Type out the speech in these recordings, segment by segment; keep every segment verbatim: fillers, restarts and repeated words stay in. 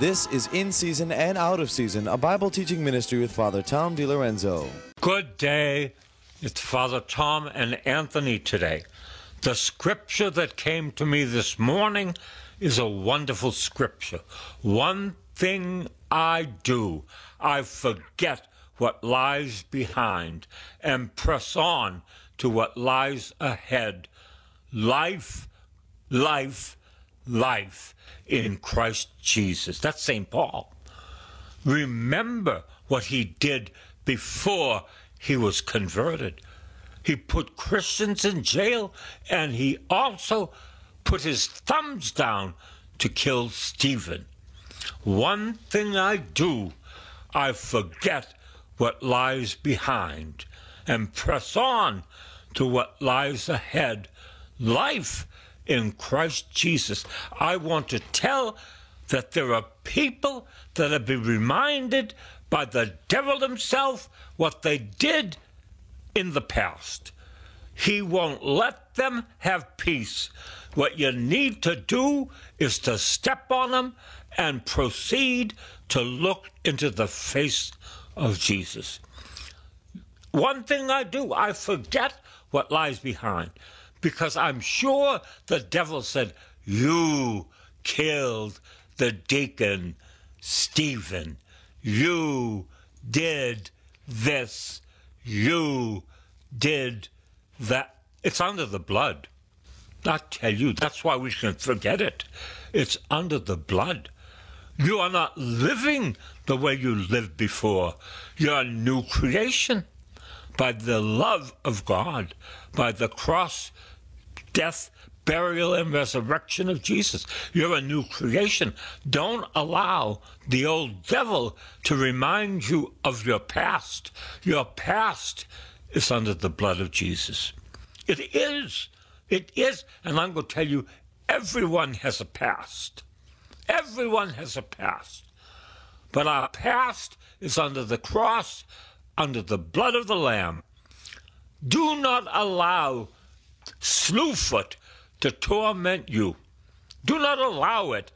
This is In Season and Out of Season, a Bible teaching ministry with Father Tom DiLorenzo. Good day. It's Father Tom and Anthony today. The scripture that came to me this morning is a wonderful scripture. One thing I do, I forget what lies behind and press on to what lies ahead. Life, life, life in Christ Jesus. That's Saint Paul. Remember what he did before he was converted. He put Christians in jail, and he also put his thumbs down to kill Stephen. One thing I do, I forget what lies behind and press on to what lies ahead. Life in Christ Jesus. I want to tell that there are people that have been reminded by the devil himself what they did in the past. He won't let them have peace. What you need to do is to step on them and proceed to look into the face of Jesus. One thing I do, I forget what lies behind, because I'm sure the devil said, you killed the deacon Stephen. You did this. You did that. It's under the blood. I tell you, that's why we shouldn't forget it. It's under the blood. You are not living the way you lived before. You're a new creation by the love of God, by the cross, death, burial, and resurrection of Jesus. You're a new creation. Don't allow the old devil to remind you of your past. Your past is under the blood of Jesus. It is. It is. And I'm going to tell you, everyone has a past. Everyone has a past. But our past is under the cross, under the blood of the Lamb. Do not allow Slewfoot to torment you. Do not allow it.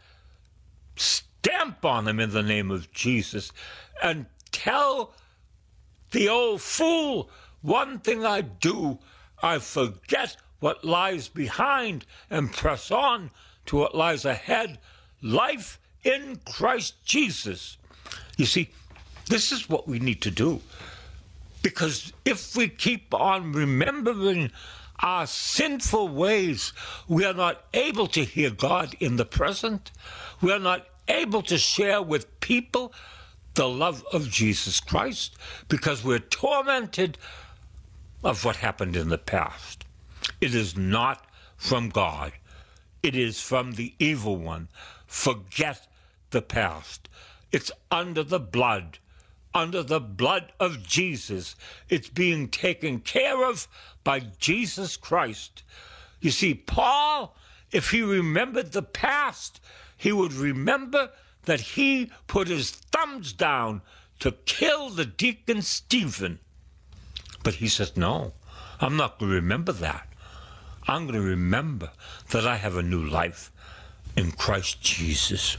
Stamp on him in the name of Jesus and tell the old fool, one thing I do, I forget what lies behind and press on to what lies ahead. Life in Christ Jesus. You see, this is what we need to do. Because if we keep on remembering our sinful ways, we are not able to hear God in the present. We are not able to share with people the love of Jesus Christ because we're tormented of what happened in the past. It is not from God. It is from the evil one. Forget the past. It's under the blood. Under the blood of Jesus. It's being taken care of by Jesus Christ. You see, Paul, if he remembered the past, he would remember that he put his thumbs down to kill the deacon Stephen. But he says, no, I'm not going to remember that. I'm going to remember that I have a new life in Christ Jesus.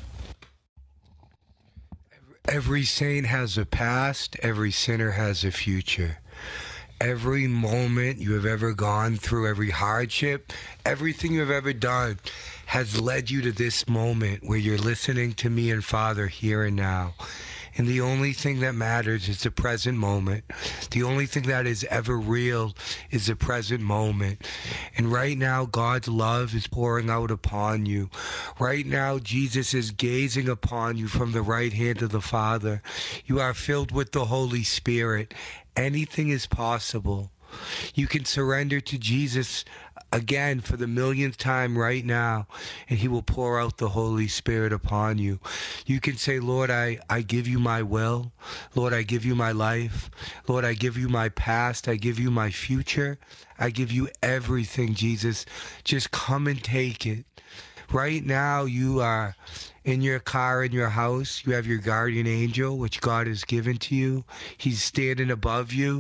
Every saint has a past, every sinner has a future. Every moment you have ever gone through, every hardship, everything you have ever done has led you to this moment where you're listening to me and Father here and now. And the only thing that matters is the present moment. The only thing that is ever real is the present moment. And right now, God's love is pouring out upon you. Right now, Jesus is gazing upon you from the right hand of the Father. You are filled with the Holy Spirit. Anything is possible. You can surrender to Jesus again for the millionth time right now, and he will pour out the Holy Spirit upon you. You can say, Lord, I, I give you my will. Lord, I give you my life. Lord, I give you my past. I give you my future. I give you everything, Jesus. Just come and take it. Right now, you are in your car, in your house. You have your guardian angel, which God has given to you. He's standing above you,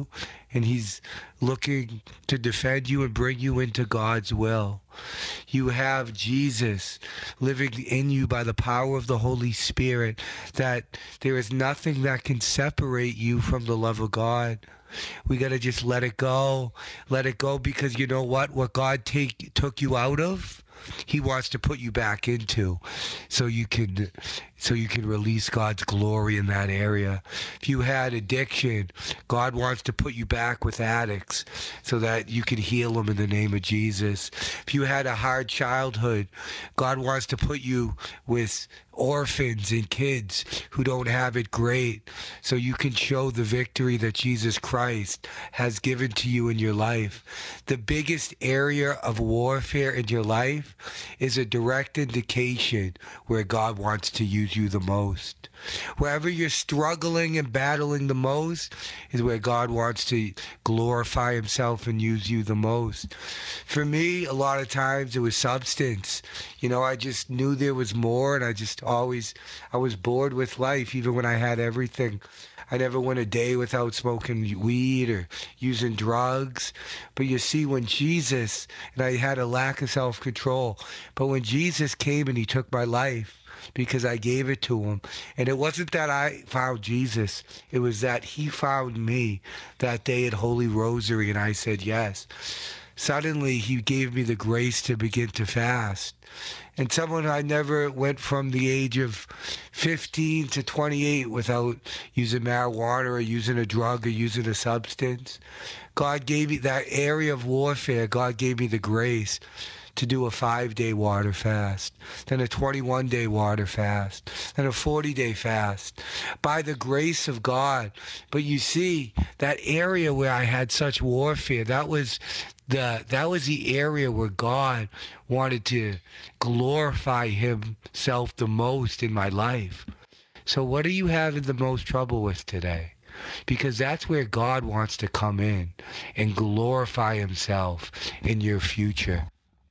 and he's looking to defend you and bring you into God's will. You have Jesus living in you by the power of the Holy Spirit, that there is nothing that can separate you from the love of God. We got to just let it go. Let it go, because you know what? What God take, took you out of, he wants to put you back into, so you can so you can release God's glory in that area. If you had addiction, God wants to put you back with addicts so that you can heal them in the name of Jesus. If you had a hard childhood, God wants to put you with orphans and kids who don't have it great, so you can show the victory that Jesus Christ has given to you in your life. The biggest area of warfare in your life is a direct indication where God wants to use you the most. Wherever you're struggling and battling the most is where God wants to glorify himself and use you the most. For me, a lot of times it was substance. You know, I just knew there was more, and I just always, I was bored with life, even when I had everything. I never went a day without smoking weed or using drugs. But you see, when Jesus, and I had a lack of self-control, but when Jesus came and he took my life, because I gave it to him. And it wasn't that I found Jesus. It was that he found me that day at Holy Rosary, and I said yes. Suddenly, he gave me the grace to begin to fast. And someone I never went from the age of fifteen to twenty-eight without using marijuana or using a drug or using a substance. God gave me that area of warfare. God gave me the grace to do a five-day water fast, then a twenty-one-day water fast, then a forty-day fast, by the grace of God. But you see, that area where I had such warfare, that was the that was the area where God wanted to glorify himself the most in my life. So what are you having the most trouble with today? Because that's where God wants to come in and glorify himself in your future.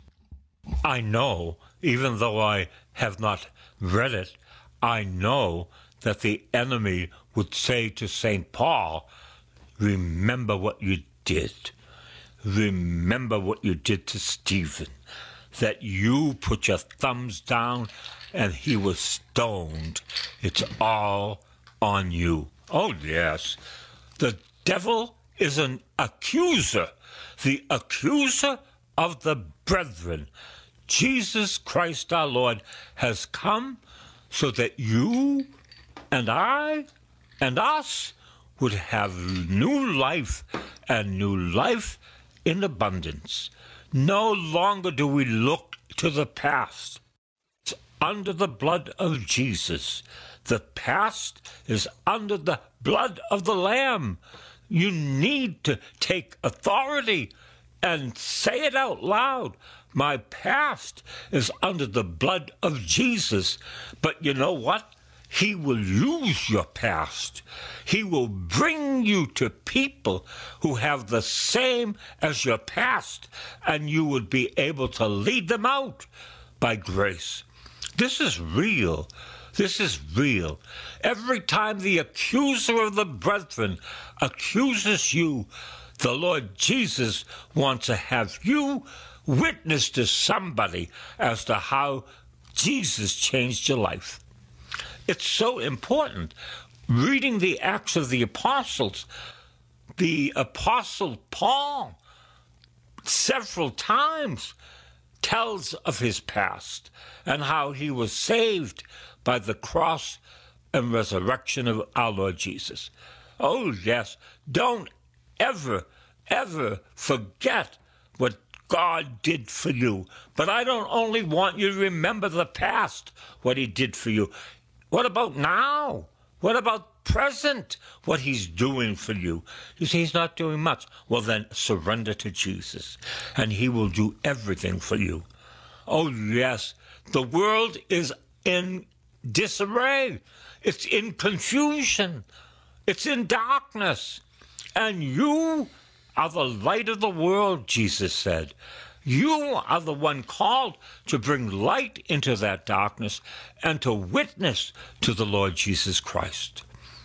I know, even though I have not read it, I know that the enemy would say to Saint Paul, remember what you did. Remember what you did to Stephen, that you put your thumbs down and he was stoned. It's all on you. Oh, yes. The devil is an accuser, the accuser of the brethren. Jesus Christ our Lord has come so that you and I and us would have new life, and new life in abundance. No longer do we look to the past. It's under the blood of Jesus. The past is under the blood of the Lamb. You need to take authority and say it out loud. My past is under the blood of Jesus. But you know what? He will use your past. He will bring you to people who have the same as your past, and you would be able to lead them out by grace. This is real. This is real. Every time the accuser of the brethren accuses you, the Lord Jesus wants to have you witness to somebody as to how Jesus changed your life. It's so important. Reading the Acts of the Apostles, the Apostle Paul several times tells of his past and how he was saved by the cross and resurrection of our Lord Jesus. Oh, yes, don't ever, ever forget what God did for you. But I don't only want you to remember the past, what he did for you. What about now? What about present, what he's doing for you? You say he's not doing much. Well, then surrender to Jesus, and he will do everything for you. Oh, yes, the world is in disarray. It's in confusion. It's in darkness. And you are the light of the world, Jesus said. You are the one called to bring light into that darkness and to witness to the Lord Jesus Christ.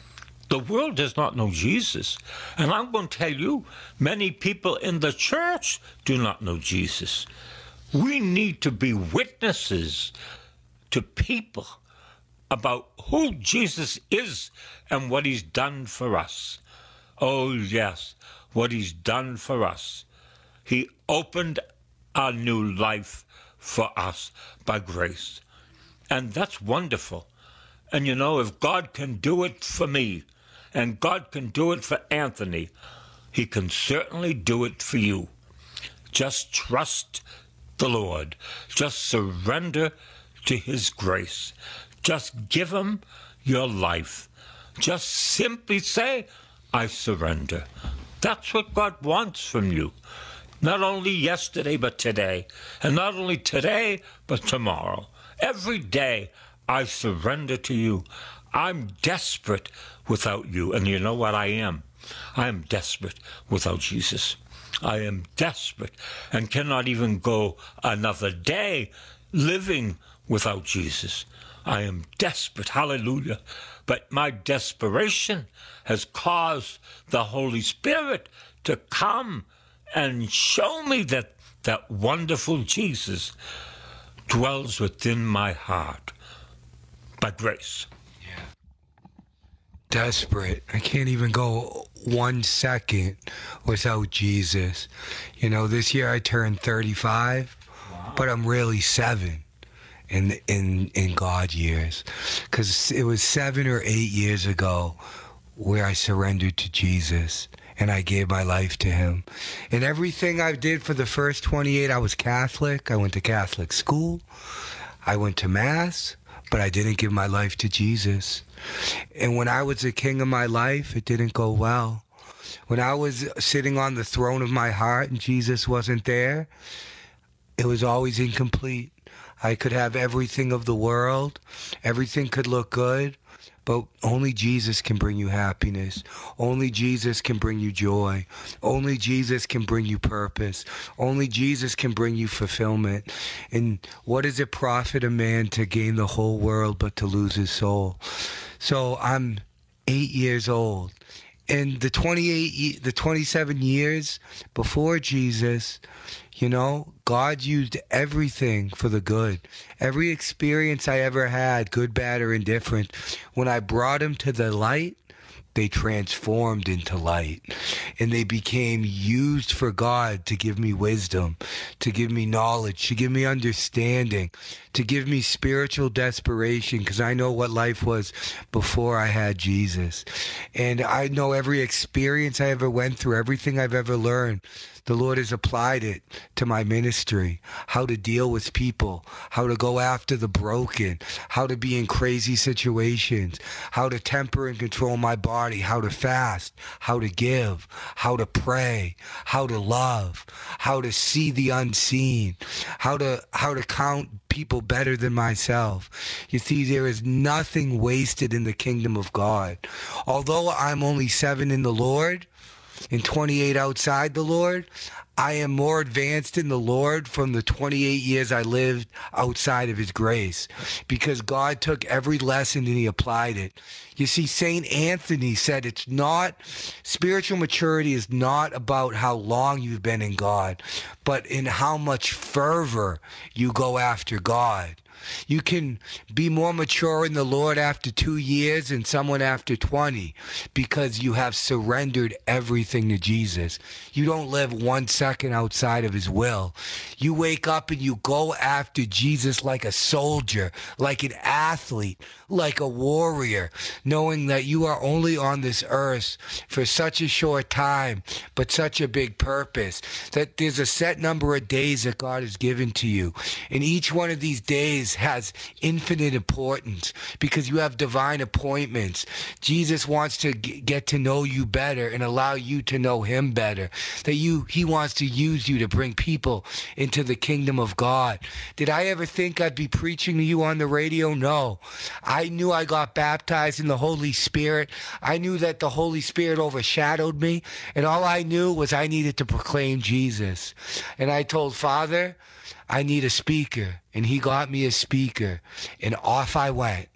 The world does not know Jesus. And I'm going to tell you, many people in the church do not know Jesus. We need to be witnesses to people about who Jesus is and what he's done for us. Oh, yes, what he's done for us. He opened a new life for us by grace. And that's wonderful. And you know, if God can do it for me, and God can do it for Anthony, he can certainly do it for you. Just trust the Lord. Just surrender to his grace. Just give him your life. Just simply say, I surrender. That's what God wants from you. Not only yesterday, but today. And not only today, but tomorrow. Every day, I surrender to you. I'm desperate without you. And you know what I am? I am desperate without Jesus. I am desperate and cannot even go another day living without Jesus. I am desperate. Hallelujah. But my desperation has caused the Holy Spirit to come and show me that that wonderful Jesus dwells within my heart by grace. Desperate. I can't even go one second without Jesus. You know, this year I turned thirty-five, wow. But I'm really seven in in in God years, because it was seven or eight years ago where I surrendered to Jesus and I gave my life to him. And everything I did for the first twenty-eight, I was Catholic. I went to Catholic school. I went to Mass, but I didn't give my life to Jesus. And when I was the king of my life, it didn't go well. When I was sitting on the throne of my heart and Jesus wasn't there, it was always incomplete. I could have everything of the world. Everything could look good. But only Jesus can bring you happiness. Only Jesus can bring you joy. Only Jesus can bring you purpose. Only Jesus can bring you fulfillment. And what does it profit a man to gain the whole world but to lose his soul? So I'm eight years old. And the twenty-eight, the twenty-seven years before Jesus, you know, God used everything for the good. Every experience I ever had, good, bad, or indifferent, when I brought him to the light, they transformed into light. And they became used for God to give me wisdom, to give me knowledge, to give me understanding, to give me spiritual desperation, because I know what life was before I had Jesus. And I know every experience I ever went through, everything I've ever learned, the Lord has applied it to my ministry, how to deal with people, how to go after the broken, how to be in crazy situations, how to temper and control my body, how to fast, how to give, how to pray, how to love, how to see the unseen, how to how to count people better than myself. You see, there is nothing wasted in the kingdom of God. Although I'm only seven in the Lord, and twenty-eight outside the Lord, I am more advanced in the Lord from the twenty-eight years I lived outside of his grace, because God took every lesson and he applied it. You see, Saint Anthony said it's not, spiritual maturity is not about how long you've been in God, but in how much fervor you go after God. You can be more mature in the Lord after two years than someone after twenty, because you have surrendered everything to Jesus. You don't live one second outside of his will. You wake up and you go after Jesus like a soldier, like an athlete, like a warrior, knowing that you are only on this earth for such a short time, but such a big purpose, that there's a set number of days that God has given to you. And each one of these days has infinite importance, because you have divine appointments. Jesus wants to g- get to know you better and allow you to know him better. That you, he wants to use you to bring people into the kingdom of God. Did I ever think I'd be preaching to you on the radio? No. I knew I got baptized in the Holy Spirit. I knew that the Holy Spirit overshadowed me, and all I knew was I needed to proclaim Jesus. And I told Father, I need a speaker. And he got me a speaker, and off I went.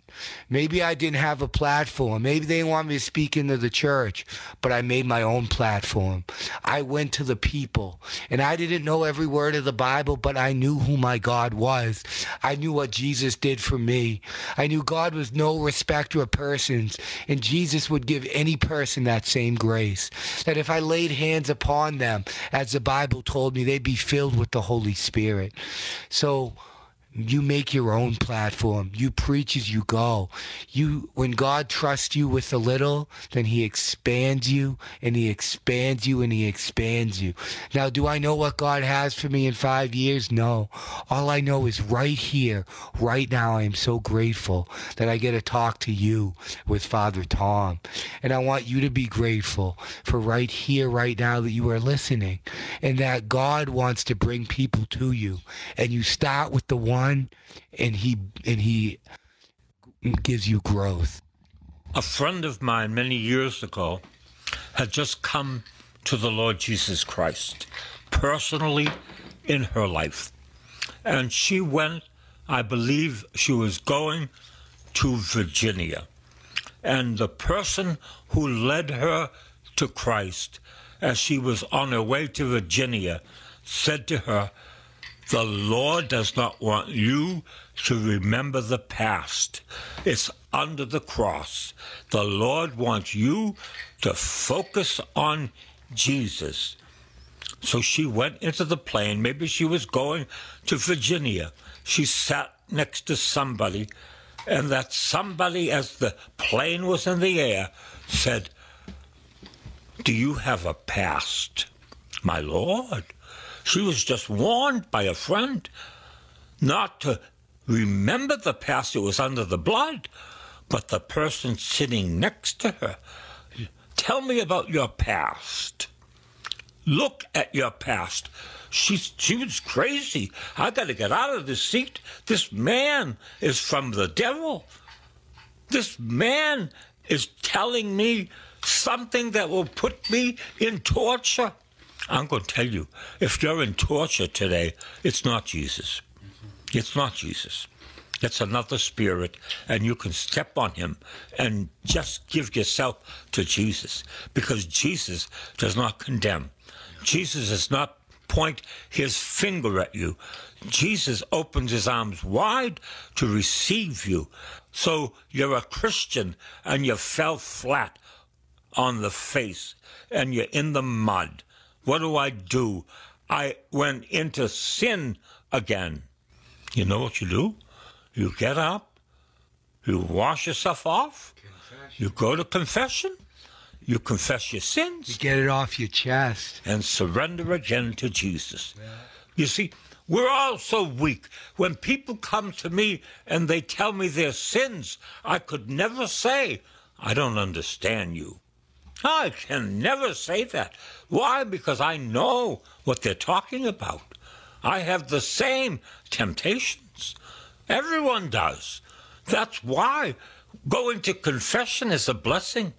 Maybe I didn't have a platform. Maybe they didn't want me to speak into the church, but I made my own platform. I went to the people, and I didn't know every word of the Bible, but I knew who my God was. I knew what Jesus did for me. I knew God was no respecter of persons, and Jesus would give any person that same grace. That if I laid hands upon them, as the Bible told me, they'd be filled with the Holy Spirit. So you make your own platform. You preach as you go. You, when God trusts you with a little, then he expands you, and he expands you, and he expands you. Now, do I know what God has for me in five years? No. All I know is right here, right now, I am so grateful that I get to talk to you with Father Tom. And I want you to be grateful for right here, right now, that you are listening, and that God wants to bring people to you. And you start with the one, and he and he gives you growth. A friend of mine many years ago had just come to the Lord Jesus Christ personally in her life. And she went, I believe she was going to Virginia. And the person who led her to Christ as she was on her way to Virginia said to her, "The Lord does not want you to remember the past. It's under the cross. The Lord wants you to focus on Jesus." So she went into the plane. Maybe she was going to Virginia. She sat next to somebody, and that somebody, as the plane was in the air, said, "Do you have a past?" My Lord. She was just warned by a friend not to remember the past. It was under the blood. But the person sitting next to her, "Tell me about your past. Look at your past." She, she was crazy. I got to get out of this seat. This man is from the devil. This man is telling me something that will put me in torture. I'm going to tell you, if you're in torture today, it's not Jesus. It's not Jesus. It's another spirit, and you can step on him and just give yourself to Jesus, because Jesus does not condemn. Jesus does not point his finger at you. Jesus opens his arms wide to receive you. So you're a Christian, and you fell flat on the face, and you're in the mud. What do I do? I went into sin again. You know what you do? You get up, you wash yourself off, confession. You go to confession, you confess your sins. You get it off your chest. And surrender again to Jesus. Yeah. You see, we're all so weak. When people come to me and they tell me their sins, I could never say, "I don't understand you." I can never say that. Why? Because I know what they're talking about. I have the same temptations. Everyone does. That's why going to confession is a blessing.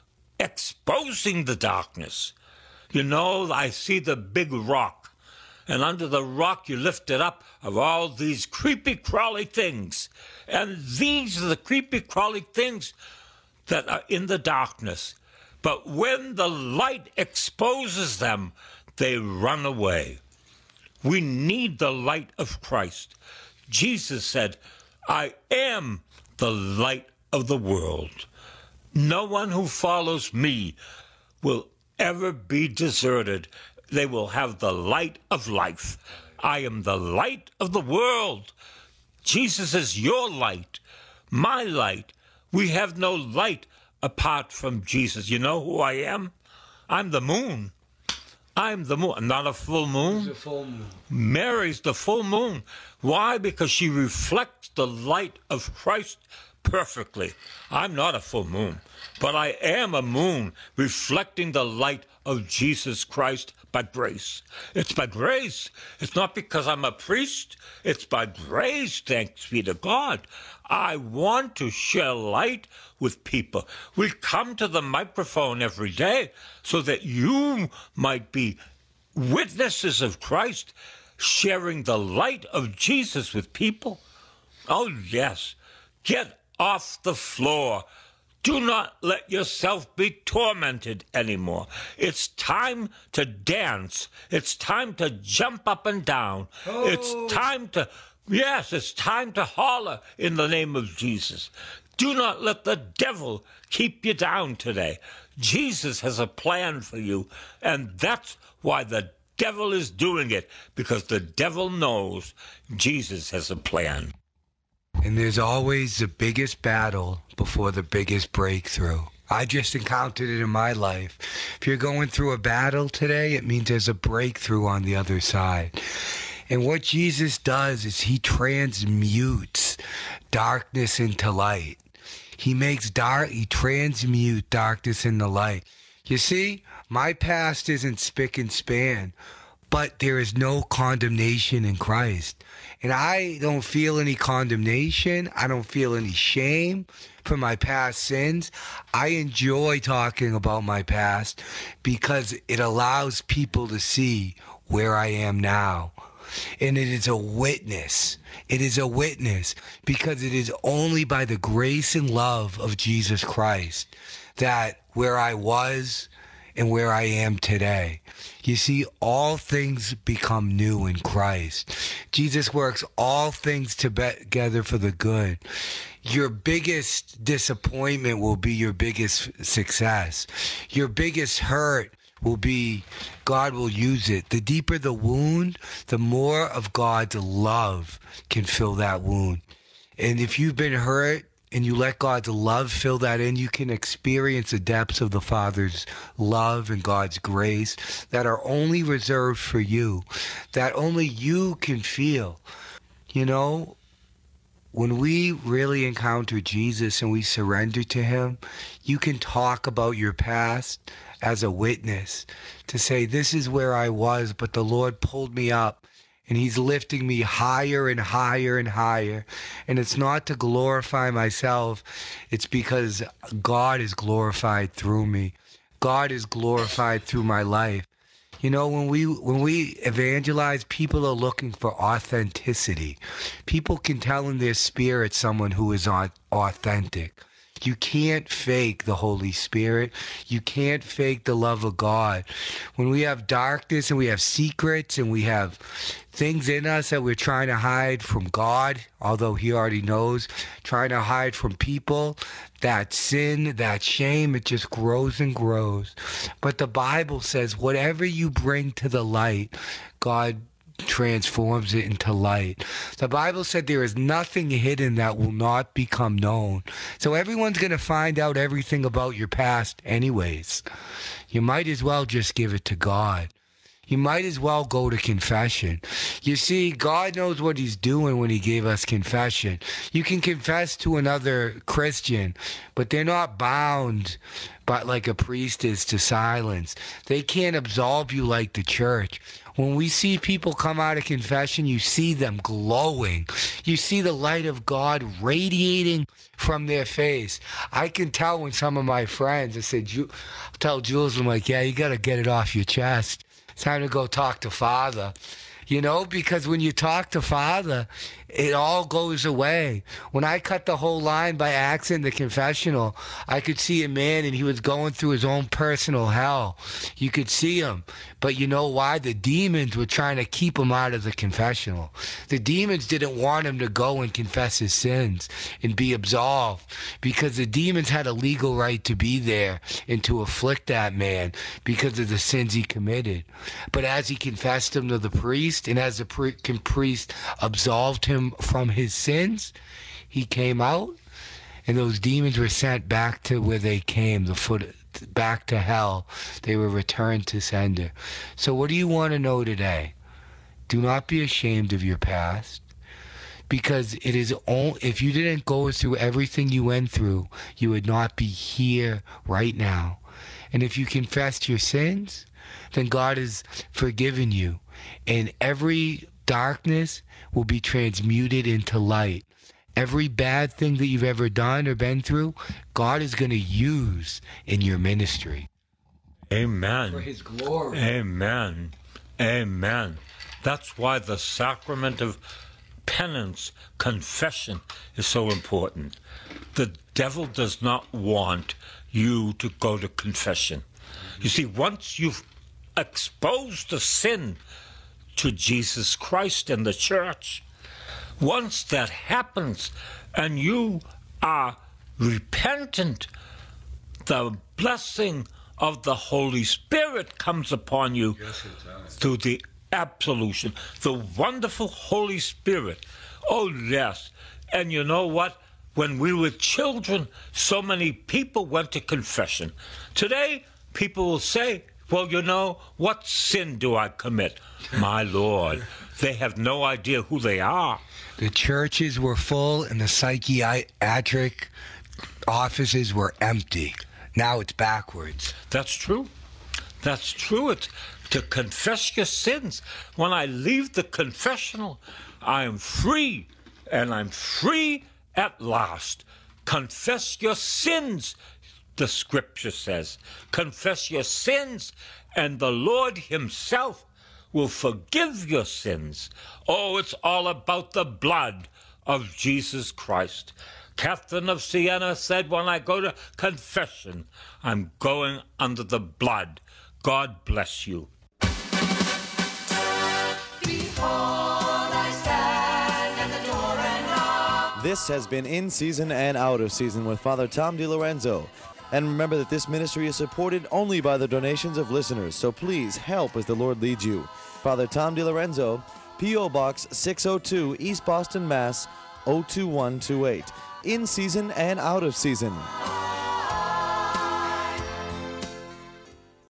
Exposing the darkness. You know, I see the big rock, and under the rock you lift it up of all these creepy, crawly things. And these are the creepy, crawly things that are in the darkness. But when the light exposes them, they run away. We need the light of Christ. Jesus said, "I am the light of the world. No one who follows me will ever be deserted. They will have the light of life. I am the light of the world." Jesus is your light, my light. We have no light apart from Jesus. You know who I am? I'm the moon. I'm the moon. I'm not a full moon. He's a full moon. Mary's the full moon. Why? Because she reflects the light of Christ perfectly. I'm not a full moon, but I am a moon reflecting the light of Jesus Christ by grace. It's by grace. It's not because I'm a priest. It's by grace, thanks be to God. I want to share light with people. We come to the microphone every day so that you might be witnesses of Christ, sharing the light of Jesus with people. Oh, yes. Get off the floor. Do not let yourself be tormented anymore. It's time to dance. It's time to jump up and down. Oh. It's time to, yes, it's time to holler in the name of Jesus. Do not let the devil keep you down today. Jesus has a plan for you, and that's why the devil is doing it, because the devil knows Jesus has a plan. And there's always the biggest battle before the biggest breakthrough. I just encountered it in my life. If you're going through a battle today, it means there's a breakthrough on the other side. And what Jesus does is he transmutes darkness into light. He makes dark, he transmute darkness into light. You see, my past isn't spick and span, but there is no condemnation in Christ. And I don't feel any condemnation. I don't feel any shame for my past sins. I enjoy talking about my past because it allows people to see where I am now. And it is a witness. It is a witness because it is only by the grace and love of Jesus Christ that where I was and where I am today. You see, all things become new in Christ. Jesus works all things together for the good. Your biggest disappointment will be your biggest success. Your biggest hurt will be, God will use it. The deeper the wound, the more of God's love can fill that wound. And if you've been hurt and you let God's love fill that in, you can experience the depths of the Father's love and God's grace that are only reserved for you, that only you can feel. You know, when we really encounter Jesus and we surrender to him, you can talk about your past as a witness to say, this is where I was, but the Lord pulled me up and he's lifting me higher and higher and higher. And it's not to glorify myself. It's because God is glorified through me. God is glorified through my life. You know, when we when we evangelize, people are looking for authenticity. People can tell in their spirit someone who is authentic. You can't fake the Holy Spirit. You can't fake the love of God. When we have darkness and we have secrets and we have things in us that we're trying to hide from God, although he already knows, trying to hide from people, that sin, that shame, it just grows and grows. But the Bible says whatever you bring to the light, God transforms it into light. The Bible said there is nothing hidden that will not become known. So everyone's going to find out everything about your past anyways. You might as well just give it to God. You might as well go to confession. You see, God knows what he's doing when he gave us confession. You can confess to another Christian, but they're not bound but like a priest is to silence. They can't absolve you like the church. When we see people come out of confession, you see them glowing. You see the light of God radiating from their face. I can tell when some of my friends, I said, Ju- tell Jules, I'm like, yeah, you got to get it off your chest. It's time to go talk to Father. You know, because when you talk to Father, it all goes away. When I cut the whole line by accident, the confessional, I could see a man and he was going through his own personal hell. You could see him. But you know why? The demons were trying to keep him out of the confessional. The demons didn't want him to go and confess his sins and be absolved, because the demons had a legal right to be there and to afflict that man because of the sins he committed. But as he confessed them to the priest, and as the priest absolved him from his sins, he came out, and those demons were sent back to where they came, the foot back to hell. They were returned to sender. So what do you want to know today? Do not be ashamed of your past, because it is only, if you didn't go through everything you went through, you would not be here right now. And if you confessed your sins, then God has forgiven you, and every darkness will be transmuted into light. Every bad thing that you've ever done or been through, God is going to use in your ministry. Amen. For his glory. Amen. Amen. That's why the sacrament of penance, confession is so important. The devil does not want you to go to confession. You see, once you've exposed the sin to Jesus Christ and the church, once that happens and you are repentant, the blessing of the Holy Spirit comes upon you Yes, it does. through the absolution, the wonderful Holy Spirit. Oh, yes. And you know what? When we were children, so many people went to confession. Today, people will say, well, you know, what sin do I commit? My Lord, they have no idea who they are. The churches were full and the psychiatric offices were empty. Now it's backwards. That's true. That's true. It's to confess your sins. When I leave the confessional, I am free, and I'm free at last. Confess your sins, the scripture says. Confess your sins, and the Lord himself will forgive your sins. Oh, it's all about the blood of Jesus Christ. Catherine of Siena said, when I go to confession, I'm going under the blood. God bless you. Behold, I stand at the door and knock. This has been In Season and Out of Season with Father Tom DiLorenzo. And remember that this ministry is supported only by the donations of listeners, so please help as the Lord leads you. Father Tom DiLorenzo, P O. Box six oh two, East Boston, Mass. oh two one two eight. In Season and Out of Season.